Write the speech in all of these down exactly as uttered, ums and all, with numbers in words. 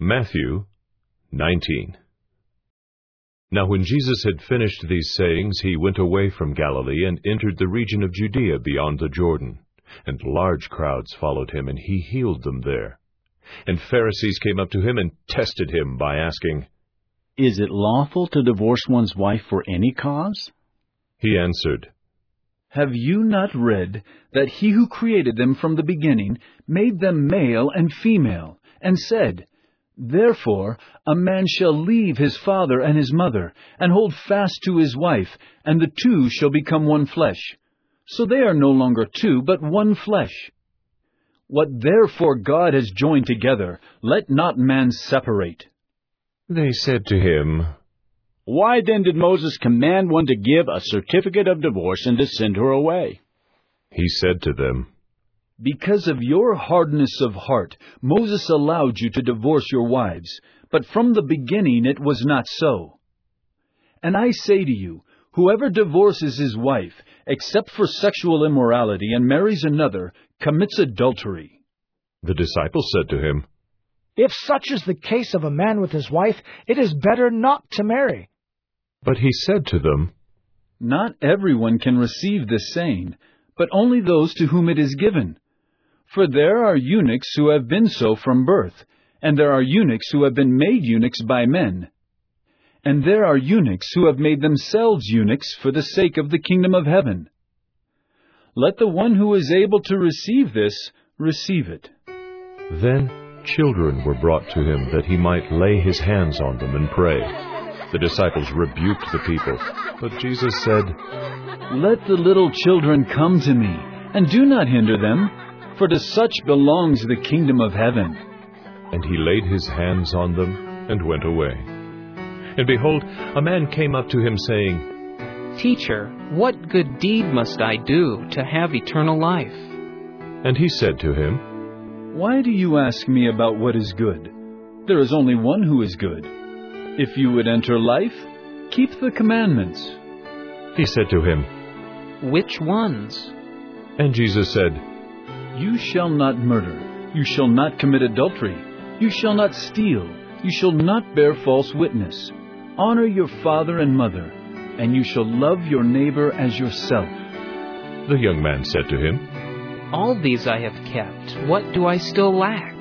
Matthew nineteen. Now when Jesus had finished these sayings, he went away from Galilee and entered the region of Judea beyond the Jordan. And large crowds followed him, and he healed them there. And Pharisees came up to him and tested him by asking, "Is it lawful to divorce one's wife for any cause?" He answered, "Have you not read that he who created them from the beginning made them male and female, and said, 'Therefore a man shall leave his father and his mother, and hold fast to his wife, and the two shall become one flesh. So they are no longer two, but one flesh. What therefore God has joined together, let not man separate.'" They said to him, "Why then did Moses command one to give a certificate of divorce and to send her away?" He said to them, "Because of your hardness of heart, Moses allowed you to divorce your wives, but from the beginning it was not so. And I say to you, whoever divorces his wife, except for sexual immorality, and marries another, commits adultery." The disciples said to him, "If such is the case of a man with his wife, it is better not to marry." But he said to them, "Not everyone can receive this saying, but only those to whom it is given. For there are eunuchs who have been so from birth, and there are eunuchs who have been made eunuchs by men. And there are eunuchs who have made themselves eunuchs for the sake of the kingdom of heaven. Let the one who is able to receive this, receive it." Then children were brought to him, that he might lay his hands on them and pray. The disciples rebuked the people, but Jesus said, "Let the little children come to me, and do not hinder them, for to such belongs the kingdom of heaven." And he laid his hands on them and went away. And behold, a man came up to him, saying, "Teacher, what good deed must I do to have eternal life?" And he said to him, "Why do you ask me about what is good? There is only one who is good. If you would enter life, keep the commandments." He said to him, "Which ones?" And Jesus said, "You shall not murder. You shall not commit adultery. You shall not steal. You shall not bear false witness. Honor your father and mother, and you shall love your neighbor as yourself." The young man said to him, "All these I have kept. What do I still lack?"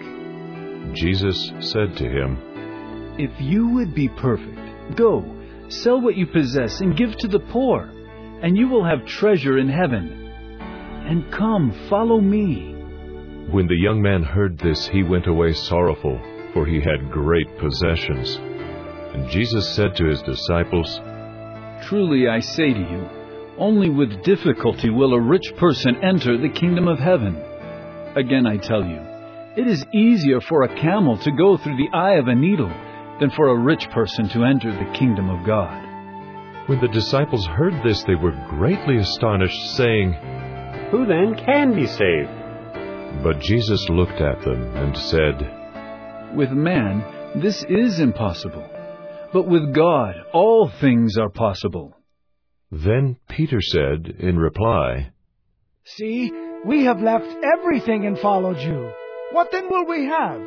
Jesus said to him, "If you would be perfect, go, sell what you possess and give to the poor, and you will have treasure in heaven. And come, follow me." When the young man heard this, he went away sorrowful, for he had great possessions. And Jesus said to his disciples, "Truly I say to you, only with difficulty will a rich person enter the kingdom of heaven. Again I tell you, it is easier for a camel to go through the eye of a needle than for a rich person to enter the kingdom of God." When the disciples heard this, they were greatly astonished, saying, "Who then can be saved?" But Jesus looked at them and said, "With man this is impossible, but with God all things are possible." Then Peter said in reply, "See, we have left everything and followed you. What then will we have?"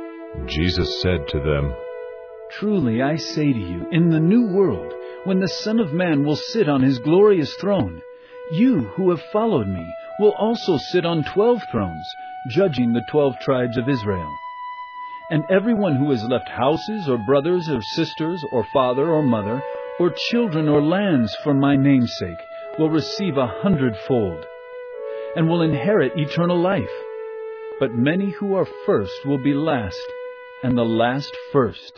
Jesus said to them, "Truly I say to you, in the new world, when the Son of Man will sit on his glorious throne, you who have followed me will also sit on twelve thrones, judging the twelve tribes of Israel. And everyone who has left houses or brothers or sisters or father or mother or children or lands for my name's sake will receive a hundredfold, and will inherit eternal life. But many who are first will be last, and the last first."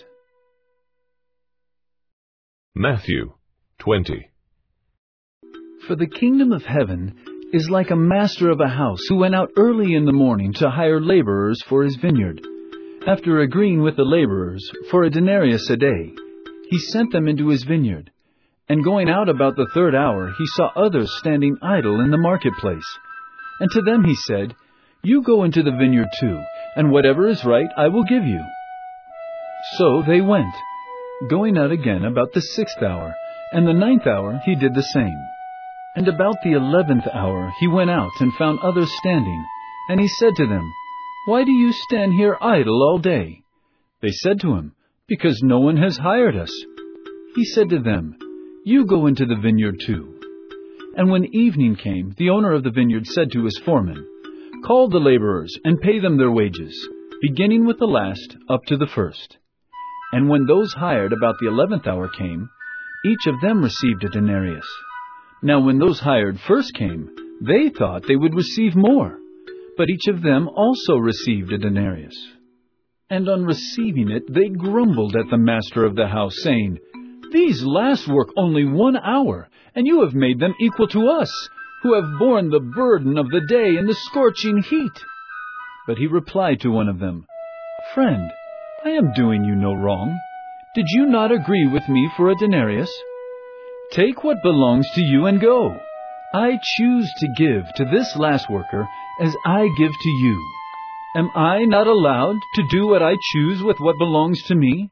Matthew twenty. For the kingdom of heaven is like a master of a house who went out early in the morning to hire laborers for his vineyard. After agreeing with the laborers for a denarius a day, he sent them into his vineyard. And going out about the third hour, he saw others standing idle in the marketplace. And to them he said, "You go into the vineyard too, and whatever is right I will give you." So they went, going out again about the sixth hour, and the ninth hour he did the same. And about the eleventh hour he went out and found others standing, and he said to them, "Why do you stand here idle all day?" They said to him, "Because no one has hired us." He said to them, "You go into the vineyard too." And when evening came, the owner of the vineyard said to his foreman, "Call the laborers and pay them their wages, beginning with the last up to the first." And when those hired about the eleventh hour came, each of them received a denarius. Now when those hired first came, they thought they would receive more, but each of them also received a denarius. And on receiving it, they grumbled at the master of the house, saying, "These last work only one hour, and you have made them equal to us, who have borne the burden of the day in the scorching heat." But he replied to one of them, "Friend, I am doing you no wrong. Did you not agree with me for a denarius? Take what belongs to you and go. I choose to give to this last worker as I give to you. Am I not allowed to do what I choose with what belongs to me?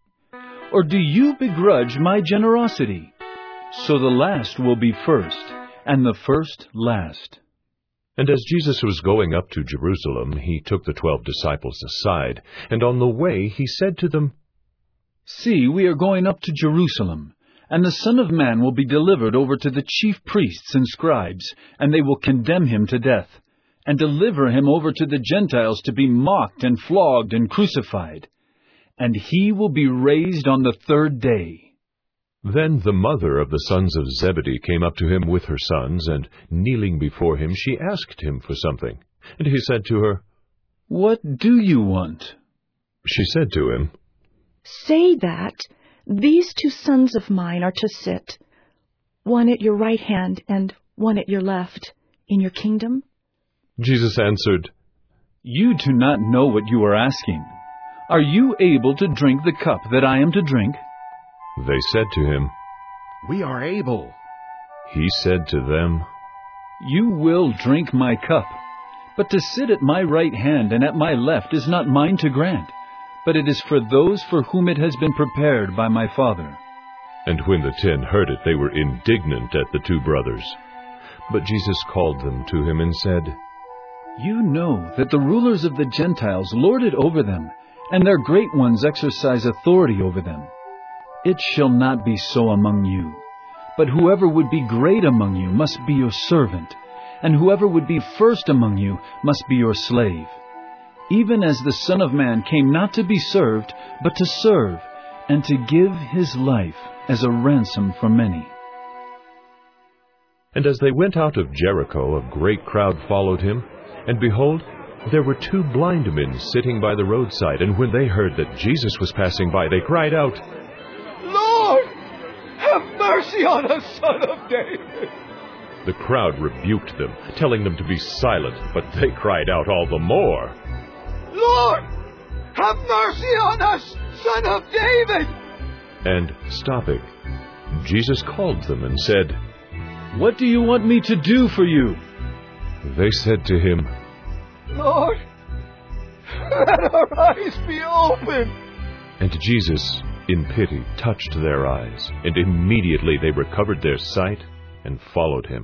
Or do you begrudge my generosity? So the last will be first, and the first last." And as Jesus was going up to Jerusalem, he took the twelve disciples aside, and on the way he said to them, "See, we are going up to Jerusalem, and the Son of Man will be delivered over to the chief priests and scribes, and they will condemn him to death, and deliver him over to the Gentiles to be mocked and flogged and crucified. And he will be raised on the third day." Then the mother of the sons of Zebedee came up to him with her sons, and kneeling before him, she asked him for something. And he said to her, "What do you want?" She said to him, "Say that these two sons of mine are to sit, one at your right hand and one at your left, in your kingdom." Jesus answered, "You do not know what you are asking. Are you able to drink the cup that I am to drink?" They said to him, "We are able." He said to them, "You will drink my cup, but to sit at my right hand and at my left is not mine to grant, but it is for those for whom it has been prepared by my Father." And when the ten heard it, they were indignant at the two brothers. But Jesus called them to him and said, "You know that the rulers of the Gentiles lord it over them, and their great ones exercise authority over them. It shall not be so among you. But whoever would be great among you must be your servant, and whoever would be first among you must be your slave. Even as the Son of Man came not to be served, but to serve, and to give his life as a ransom for many." And as they went out of Jericho, a great crowd followed him. And behold, there were two blind men sitting by the roadside. And when they heard that Jesus was passing by, they cried out, "Lord, have mercy on us, Son of David." The crowd rebuked them, telling them to be silent, but they cried out all the more, "Lord, have mercy on us, Son of David." And stopping, Jesus called them and said, "What do you want me to do for you?" They said to him, "Lord, let our eyes be opened." And Jesus, in pity, touched their eyes, and immediately they recovered their sight and followed him.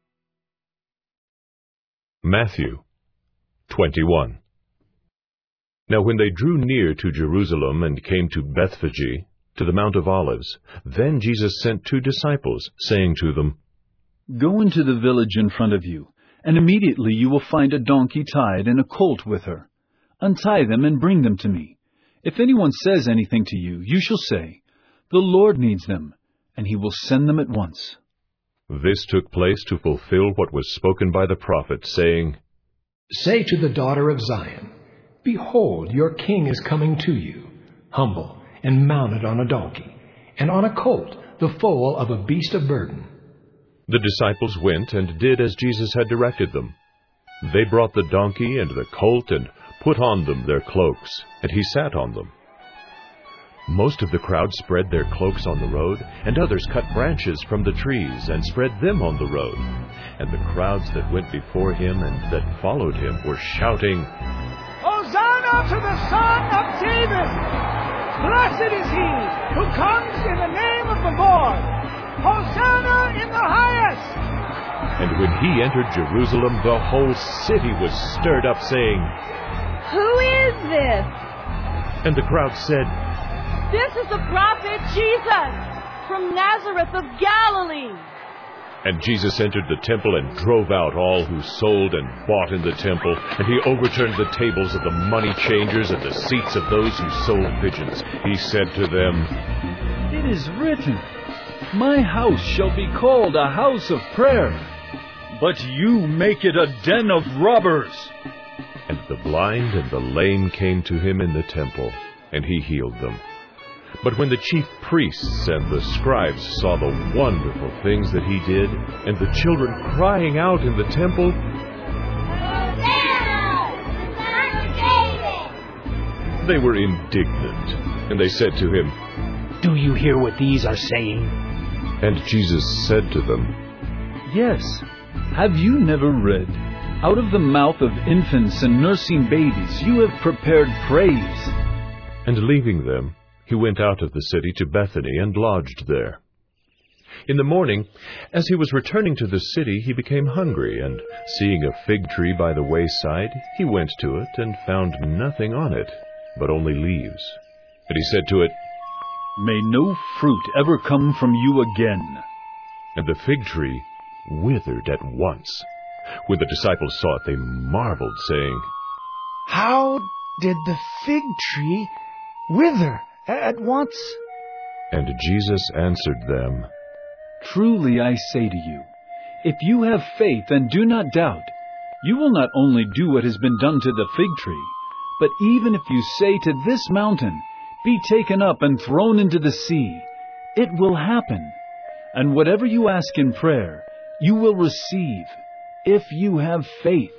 Matthew twenty-one. Now when they drew near to Jerusalem and came to Bethphage, to the Mount of Olives, then Jesus sent two disciples, saying to them, "Go into the village in front of you, and immediately you will find a donkey tied and a colt with her. Untie them and bring them to me. If anyone says anything to you, you shall say, 'The Lord needs them,' and he will send them at once." This took place to fulfill what was spoken by the prophet, saying, "Say to the daughter of Zion, Behold, your king is coming to you, humble and mounted on a donkey, and on a colt, the foal of a beast of burden." The disciples went and did as Jesus had directed them. They brought the donkey and the colt and put on them their cloaks, and he sat on them. Most of the crowd spread their cloaks on the road, and others cut branches from the trees and spread them on the road. And the crowds that went before him and that followed him were shouting, "Hosanna to the Son of David! Blessed is he who comes in the name of the Lord! Hosanna in the highest!" And when he entered Jerusalem, the whole city was stirred up, saying, "Who is this?" And the crowd said, "This is the prophet Jesus from Nazareth of Galilee." And Jesus entered the temple and drove out all who sold and bought in the temple, and he overturned the tables of the money changers and the seats of those who sold pigeons. He said to them, "It is written, 'My house shall be called a house of prayer,' but you make it a den of robbers." And the blind and the lame came to him in the temple, and he healed them. But when the chief priests and the scribes saw the wonderful things that he did, and the children crying out in the temple, "Hosanna, Son of David!" they were indignant, and they said to him, "Do you hear what these are saying?" And Jesus said to them, "Yes. Have you never read, 'Out of the mouth of infants and nursing babies you have prepared praise'?" And leaving them, he went out of the city to Bethany and lodged there. In the morning, as he was returning to the city, he became hungry, and seeing a fig tree by the wayside, he went to it and found nothing on it, but only leaves. And he said to it, "May no fruit ever come from you again." And the fig tree withered at once. When the disciples saw it, they marveled, saying, "How did the fig tree wither at once?" And Jesus answered them, "Truly I say to you, if you have faith and do not doubt, you will not only do what has been done to the fig tree, but even if you say to this mountain, 'Be taken up and thrown into the sea,' it will happen. And whatever you ask in prayer, you will receive, if you have faith."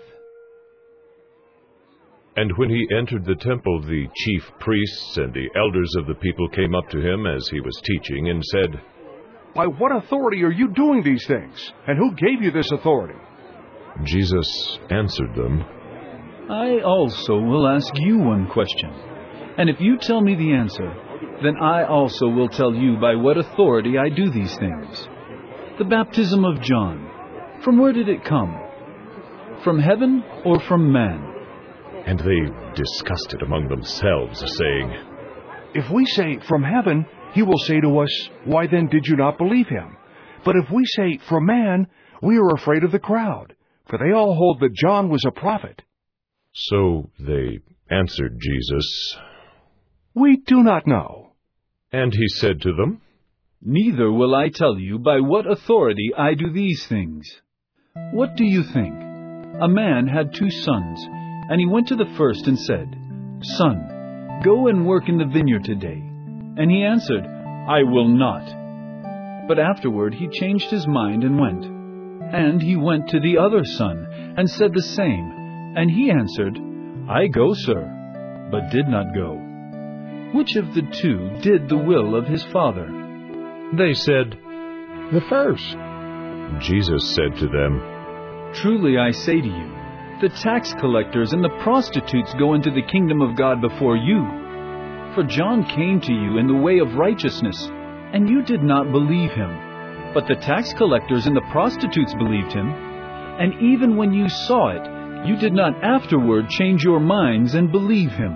And when he entered the temple, the chief priests and the elders of the people came up to him as he was teaching and said, "By what authority are you doing these things? And who gave you this authority?" Jesus answered them, "I also will ask you one question. And if you tell me the answer, then I also will tell you by what authority I do these things. The baptism of John, from where did it come? From heaven or from man?" And they discussed it among themselves, saying, "If we say, 'From heaven,' he will say to us, 'Why then did you not believe him?' But if we say, 'From man,' we are afraid of the crowd, for they all hold that John was a prophet." So they answered Jesus, "We do not know." And he said to them, "Neither will I tell you by what authority I do these things. What do you think? A man had two sons, and he went to the first and said, 'Son, go and work in the vineyard today.' And he answered, 'I will not.' But afterward he changed his mind and went. And he went to the other son, and said the same. And he answered, 'I go, sir,' but did not go. Which of the two did the will of his father?" They said, "The first." Jesus said to them, "Truly I say to you, the tax collectors and the prostitutes go into the kingdom of God before you. For John came to you in the way of righteousness, and you did not believe him. But the tax collectors and the prostitutes believed him. And even when you saw it, you did not afterward change your minds and believe him."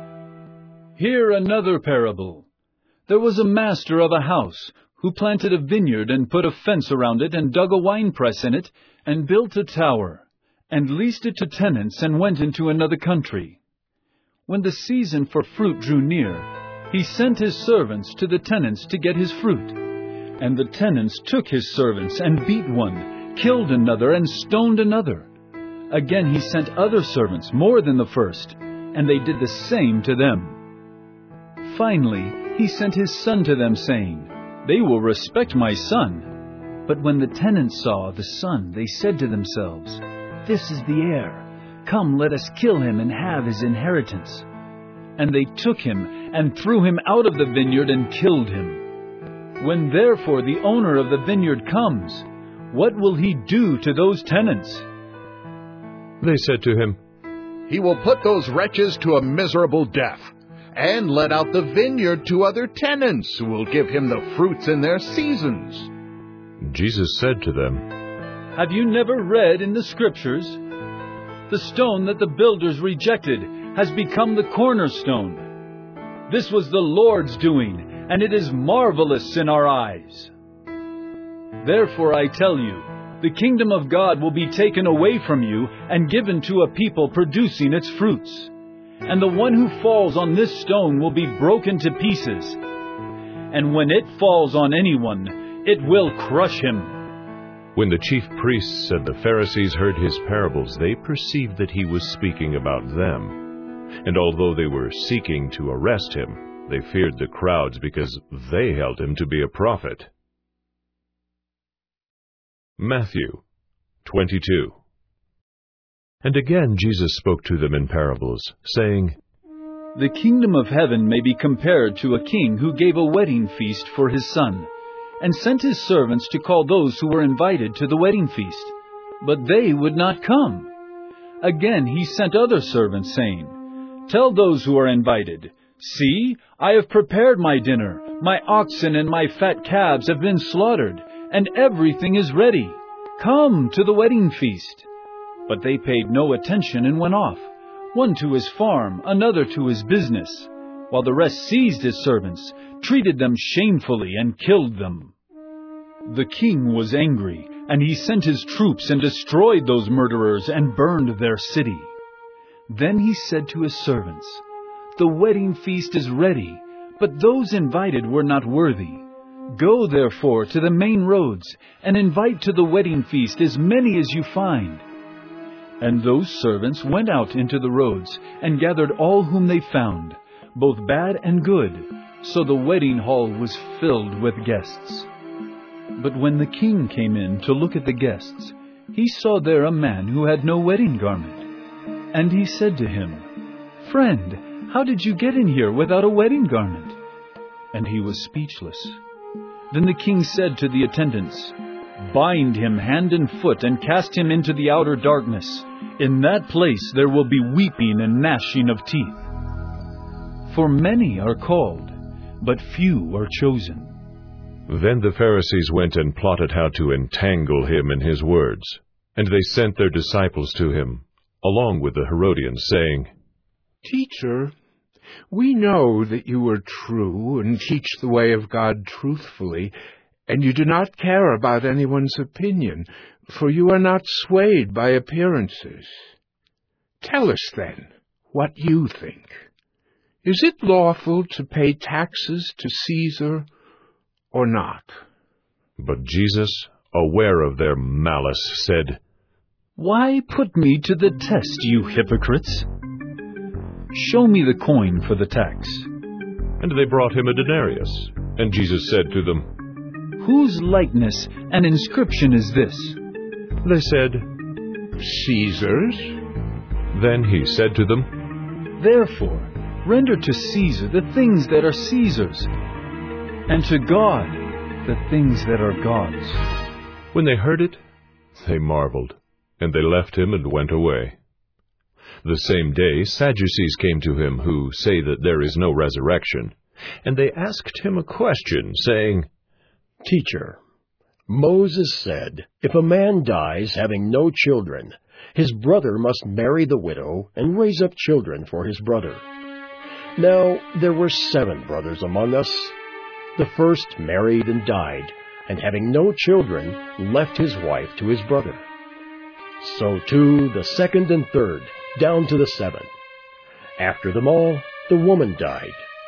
Hear another parable. There was a master of a house who planted a vineyard and put a fence around it and dug a winepress in it and built a tower and leased it to tenants and went into another country. When the season for fruit drew near, he sent his servants to the tenants to get his fruit. And the tenants took his servants and beat one, killed another, and stoned another. Again he sent other servants, more than the first, and they did the same to them. Finally, he sent his son to them, saying, "They will respect my son." But when the tenants saw the son, they said to themselves, "This is the heir. Come, let us kill him and have his inheritance." And they took him and threw him out of the vineyard and killed him. When therefore the owner of the vineyard comes, what will he do to those tenants?" They said to him, "He will put those wretches to a miserable death, and let out the vineyard to other tenants who will give him the fruits in their seasons." Jesus said to them, "Have you never read in the Scriptures? The stone that the builders rejected has become the cornerstone. This was the Lord's doing, and it is marvelous in our eyes. Therefore I tell you, the kingdom of God will be taken away from you and given to a people producing its fruits. And the one who falls on this stone will be broken to pieces. And when it falls on anyone, it will crush him." When the chief priests and the Pharisees heard his parables, they perceived that he was speaking about them. And although they were seeking to arrest him, they feared the crowds because they held him to be a prophet. Matthew twenty-two. And again Jesus spoke to them in parables, saying, "The kingdom of heaven may be compared to a king who gave a wedding feast for his son, and sent his servants to call those who were invited to the wedding feast. But they would not come. Again he sent other servants, saying, 'Tell those who are invited, see, I have prepared my dinner. My oxen and my fat calves have been slaughtered, and everything is ready. Come to the wedding feast.' But they paid no attention and went off, one to his farm, another to his business, while the rest seized his servants, treated them shamefully, and killed them. The king was angry, and he sent his troops and destroyed those murderers and burned their city. Then he said to his servants, 'The wedding feast is ready, but those invited were not worthy. Go therefore to the main roads, and invite to the wedding feast as many as you find.' And those servants went out into the roads, and gathered all whom they found, both bad and good, so the wedding hall was filled with guests. But when the king came in to look at the guests, he saw there a man who had no wedding garment. And he said to him, 'Friend, how did you get in here without a wedding garment?' And he was speechless. Then the king said to the attendants, 'Bind him hand and foot and cast him into the outer darkness. In that place there will be weeping and gnashing of teeth. For many are called, but few are chosen.'" Then the Pharisees went and plotted how to entangle him in his words. And they sent their disciples to him, along with the Herodians, saying, "Teacher, we know that you are true and teach the way of God truthfully, and you do not care about anyone's opinion, for you are not swayed by appearances. Tell us, then, what you think. Is it lawful to pay taxes to Caesar or not?" But Jesus, aware of their malice, said, "Why put me to the test, you hypocrites? Show me the coin for the tax." And they brought him a denarius. And Jesus said to them, "Whose likeness and inscription is this?" They said, "Caesar's." Then he said to them, "Therefore, render to Caesar the things that are Caesar's, and to God the things that are God's." When they heard it, they marveled, and they left him and went away. The same day Sadducees came to him, who say that there is no resurrection, and they asked him a question, saying, "Teacher, Moses said, if a man dies having no children, his brother must marry the widow and raise up children for his brother. Now there were seven brothers among us. The first married and died, and having no children, left his wife to his brother. So too the second and third, down to the seventh. After them all, the woman died.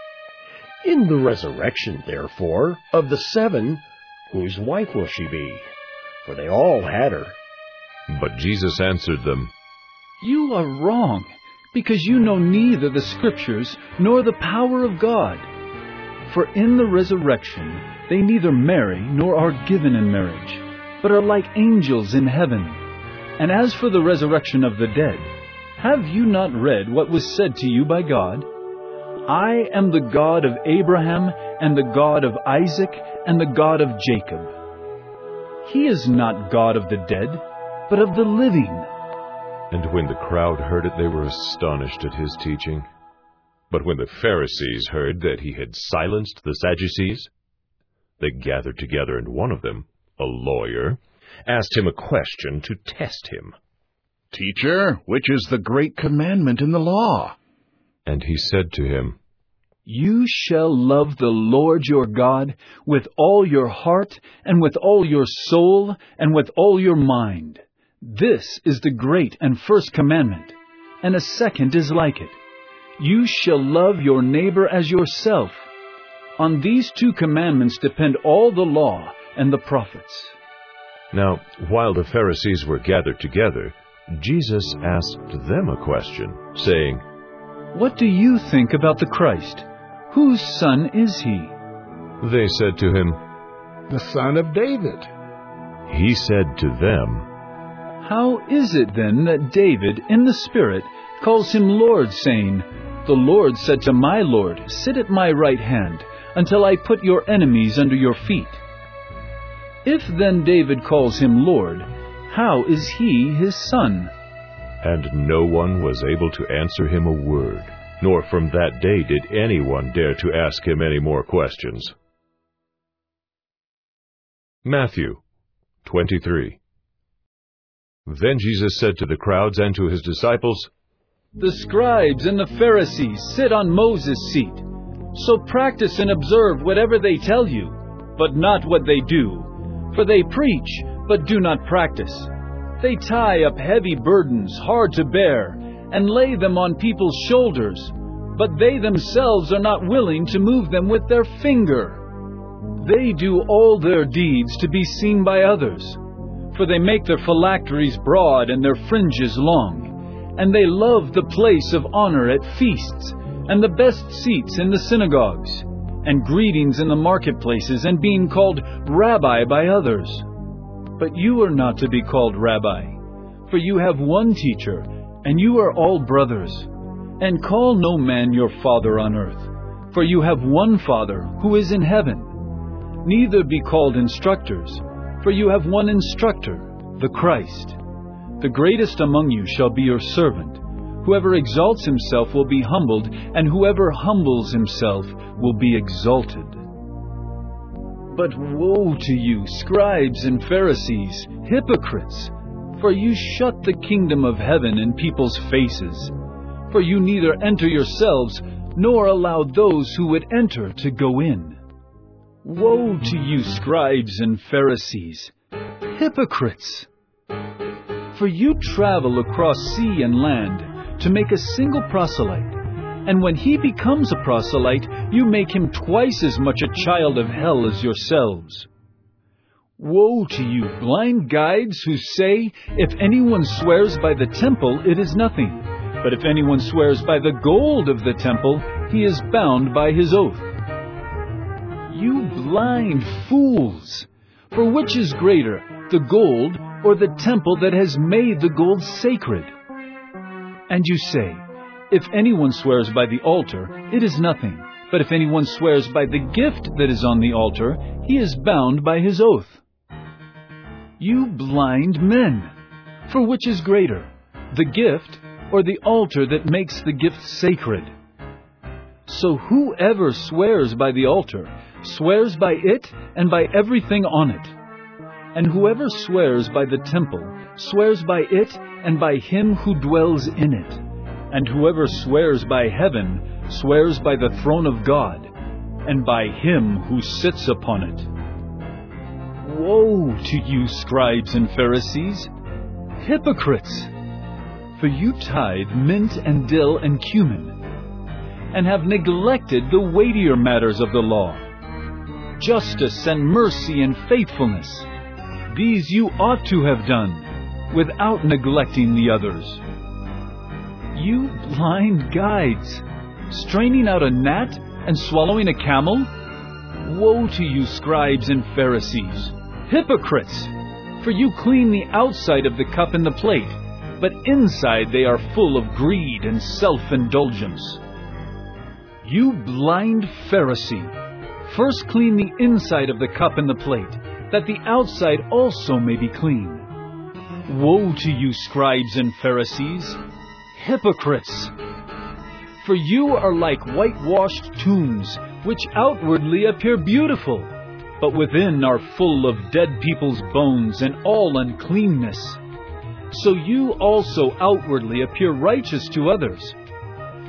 In the resurrection, therefore, of the seven, whose wife will she be? For they all had her." But Jesus answered them, "You are wrong, because you know neither the Scriptures nor the power of God. For in the resurrection they neither marry nor are given in marriage, but are like angels in heaven. And as for the resurrection of the dead, have you not read what was said to you by God? 'I am the God of Abraham, and the God of Isaac, and the God of Jacob.' He is not God of the dead, but of the living." And when the crowd heard it, they were astonished at his teaching. But when the Pharisees heard that he had silenced the Sadducees, they gathered together, and one of them, a lawyer, asked him a question to test him. "Teacher, which is the great commandment in the law?" And he said to him, You shall love the Lord your God with all your heart, and with all your soul, and with all your mind. This is the great and first commandment, and a second is like it. You shall love your neighbor as yourself. On these two commandments depend all the law and the prophets. Now, while the Pharisees were gathered together, Jesus asked them a question, saying, What do you think about the Christ? Whose son is he? They said to him, The son of David. He said to them, How is it then that David, in the Spirit, calls him Lord, saying, The Lord said to my Lord, Sit at my right hand, until I put your enemies under your feet? If then David calls him Lord, how is he his son? And no one was able to answer him a word, nor from that day did anyone dare to ask him any more questions. Matthew twenty-three. Then Jesus said to the crowds and to his disciples, The scribes and the Pharisees sit on Moses' seat. So practice and observe whatever they tell you, but not what they do. For they preach, but do not practice. They tie up heavy burdens, hard to bear, and lay them on people's shoulders, but they themselves are not willing to move them with their finger. They do all their deeds to be seen by others, for they make their phylacteries broad and their fringes long, and they love the place of honor at feasts, and the best seats in the synagogues, and greetings in the marketplaces, and being called Rabbi by others. But you are not to be called Rabbi, for you have one teacher, and you are all brothers. And call no man your father on earth, for you have one Father who is in heaven. Neither be called instructors, for you have one instructor, the Christ. The greatest among you shall be your servant. Whoever exalts himself will be humbled, and whoever humbles himself will be exalted. But woe to you, scribes and Pharisees, hypocrites! For you shut the kingdom of heaven in people's faces. For you neither enter yourselves, nor allow those who would enter to go in. Woe to you, scribes and Pharisees, hypocrites! For you travel across sea and land to make a single proselyte, and when he becomes a proselyte, you make him twice as much a child of hell as yourselves. Woe to you, blind guides, who say, If anyone swears by the temple, it is nothing. But if anyone swears by the gold of the temple, he is bound by his oath. You blind fools! For which is greater, the gold or the temple that has made the gold sacred? And you say, If anyone swears by the altar, it is nothing. But if anyone swears by the gift that is on the altar, he is bound by his oath. You blind men! For which is greater, the gift or the altar that makes the gift sacred? So whoever swears by the altar swears by it and by everything on it. And whoever swears by the temple swears by it and by him who dwells in it. And whoever swears by heaven swears by the throne of God and by him who sits upon it. Woe to you, scribes and Pharisees, hypocrites! For you tithe mint and dill and cumin, and have neglected the weightier matters of the law, justice and mercy and faithfulness. These you ought to have done, without neglecting the others. You blind guides, straining out a gnat and swallowing a camel? Woe to you, scribes and Pharisees, hypocrites! For you clean the outside of the cup and the plate, but inside they are full of greed and self-indulgence. You blind Pharisee, first clean the inside of the cup and the plate, that the outside also may be clean. Woe to you, scribes and Pharisees, hypocrites! For you are like whitewashed tombs, which outwardly appear beautiful, but within are full of dead people's bones and all uncleanness. So you also outwardly appear righteous to others,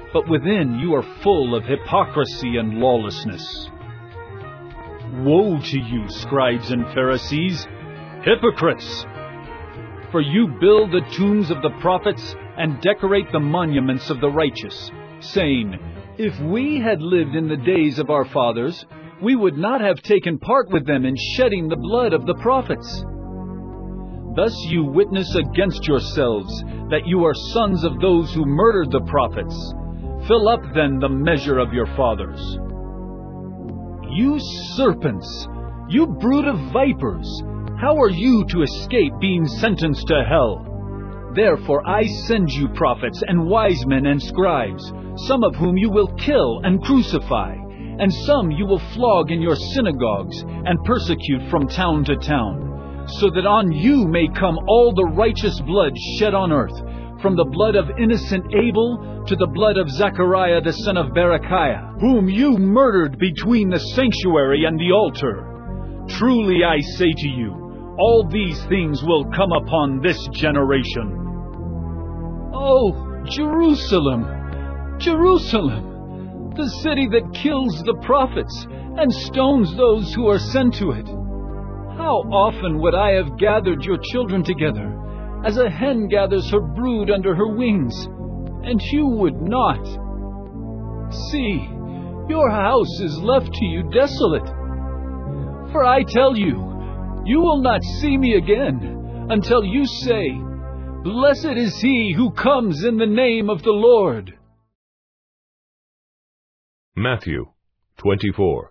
but within you are full of hypocrisy and lawlessness. Woe to you, scribes and Pharisees, hypocrites! For you build the tombs of the prophets and decorate the monuments of the righteous, saying, If we had lived in the days of our fathers, we would not have taken part with them in shedding the blood of the prophets. Thus you witness against yourselves that you are sons of those who murdered the prophets. Fill up then the measure of your fathers. You serpents, you brood of vipers, how are you to escape being sentenced to hell? Therefore I send you prophets and wise men and scribes, some of whom you will kill and crucify, and some you will flog in your synagogues and persecute from town to town, so that on you may come all the righteous blood shed on earth, from the blood of innocent Abel to the blood of Zechariah the son of Berechiah, whom you murdered between the sanctuary and the altar. Truly I say to you, all these things will come upon this generation. Oh, Jerusalem, Jerusalem, the city that kills the prophets and stones those who are sent to it. How often would I have gathered your children together, as a hen gathers her brood under her wings, and you would not. See, your house is left to you desolate. For I tell you, you will not see me again until you say, Blessed is he who comes in the name of the Lord. Matthew twenty-four.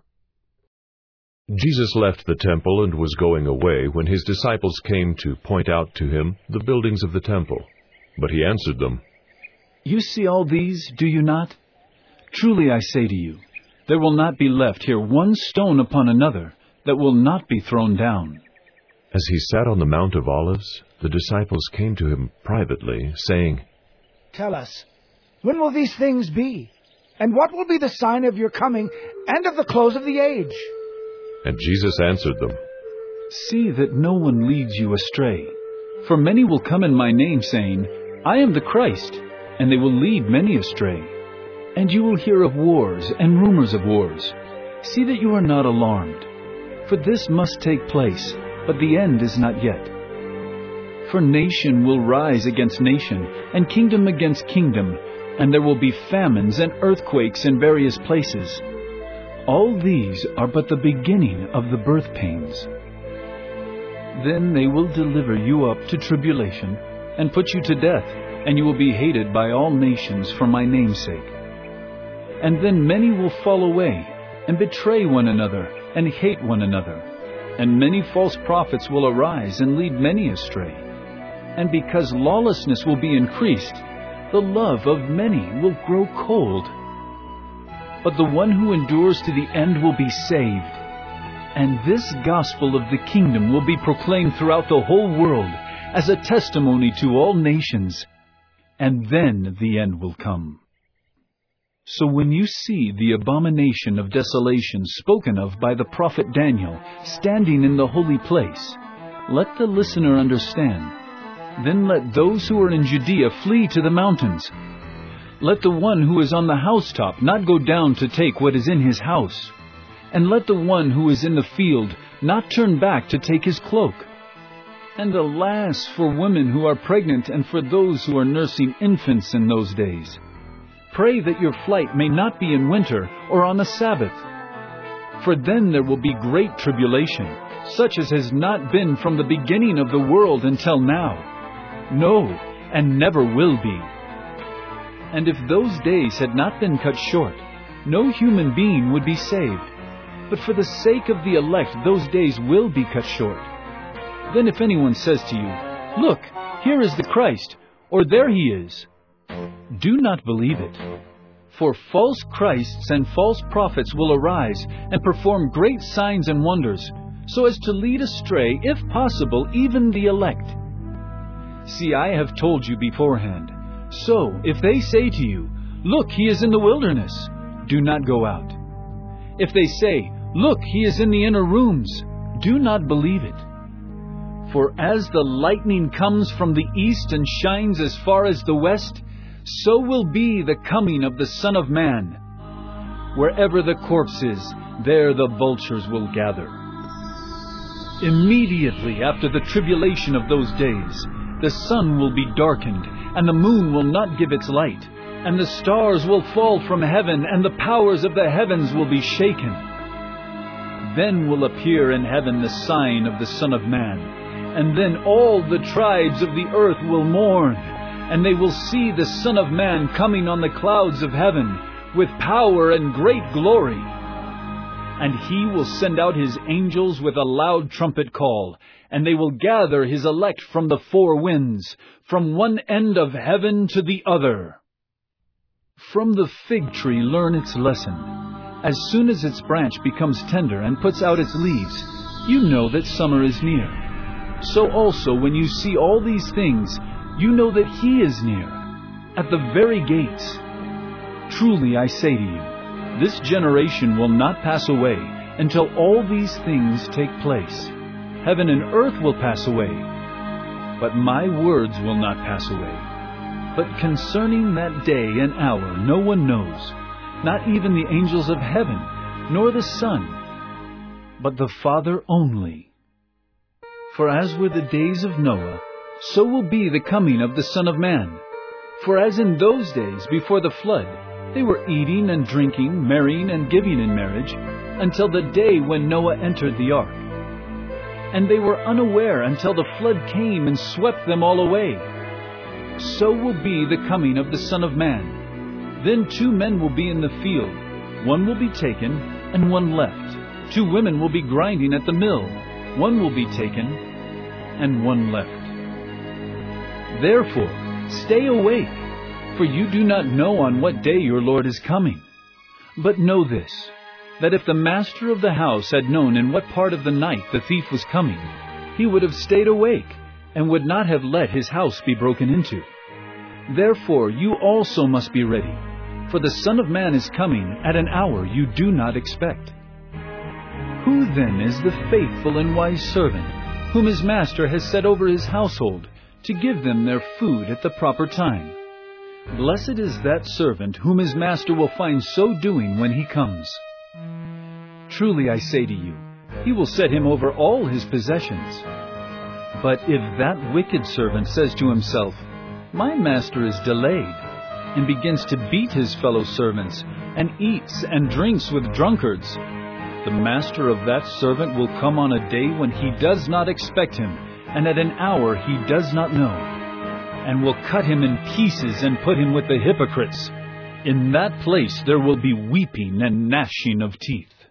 Jesus left the temple and was going away when his disciples came to point out to him the buildings of the temple. But he answered them, You see all these, do you not? Truly I say to you, there will not be left here one stone upon another that will not be thrown down. As he sat on the Mount of Olives, the disciples came to him privately, saying, Tell us, when will these things be? And what will be the sign of your coming and of the close of the age? And Jesus answered them, See that no one leads you astray. For many will come in my name, saying, I am the Christ, and they will lead many astray. And you will hear of wars and rumors of wars. See that you are not alarmed. For this must take place, but the end is not yet. For nation will rise against nation, and kingdom against kingdom, and there will be famines and earthquakes in various places. All these are but the beginning of the birth pains. Then they will deliver you up to tribulation, and put you to death, and you will be hated by all nations for my name's sake. And then many will fall away, and betray one another, and hate one another. And many false prophets will arise, and lead many astray. And because lawlessness will be increased, the love of many will grow cold. But the one who endures to the end will be saved. And this gospel of the kingdom will be proclaimed throughout the whole world as a testimony to all nations, and then the end will come. So when you see the abomination of desolation spoken of by the prophet Daniel standing in the holy place, let the listener understand. Then let those who are in Judea flee to the mountains. Let the one who is on the housetop not go down to take what is in his house. And let the one who is in the field not turn back to take his cloak. And alas for women who are pregnant and for those who are nursing infants in those days. Pray that your flight may not be in winter or on a Sabbath. For then there will be great tribulation, such as has not been from the beginning of the world until now. No, and never will be. And if those days had not been cut short, no human being would be saved. But for the sake of the elect, those days will be cut short. Then if anyone says to you, Look, here is the Christ, or there he is, do not believe it. For false Christs and false prophets will arise and perform great signs and wonders, so as to lead astray, if possible, even the elect. See, I have told you beforehand. So, if they say to you, Look, he is in the wilderness, do not go out. If they say, Look, he is in the inner rooms, do not believe it. For as the lightning comes from the east and shines as far as the west, so will be the coming of the Son of Man. Wherever the corpse is, there the vultures will gather. Immediately after the tribulation of those days, the sun will be darkened, and the moon will not give its light, and the stars will fall from heaven, and the powers of the heavens will be shaken. Then will appear in heaven the sign of the Son of Man, and then all the tribes of the earth will mourn, and they will see the Son of Man coming on the clouds of heaven with power and great glory. And he will send out his angels with a loud trumpet call, and they will gather his elect from the four winds, from one end of heaven to the other. From the fig tree learn its lesson. As soon as its branch becomes tender and puts out its leaves, you know that summer is near. So also when you see all these things, you know that he is near, at the very gates. Truly I say to you, this generation will not pass away until all these things take place. Heaven and earth will pass away, but my words will not pass away. But concerning that day and hour no one knows, not even the angels of heaven, nor the Son, but the Father only. For as were the days of Noah, so will be the coming of the Son of Man. For as in those days before the flood, they were eating and drinking, marrying and giving in marriage, until the day when Noah entered the ark. And they were unaware until the flood came and swept them all away. So will be the coming of the Son of Man. Then two men will be in the field. One will be taken, and one left. Two women will be grinding at the mill. One will be taken, and one left. Therefore, stay awake, for you do not know on what day your Lord is coming. But know this, that if the master of the house had known in what part of the night the thief was coming, he would have stayed awake, and would not have let his house be broken into. Therefore you also must be ready, for the Son of Man is coming at an hour you do not expect. Who then is the faithful and wise servant, whom his master has set over his household, to give them their food at the proper time? Blessed is that servant whom his master will find so doing when he comes. Truly I say to you, he will set him over all his possessions. But if that wicked servant says to himself, my master is delayed, and begins to beat his fellow servants, and eats and drinks with drunkards, the master of that servant will come on a day when he does not expect him, and at an hour he does not know, and will cut him in pieces and put him with the hypocrites. In that place there will be weeping and gnashing of teeth.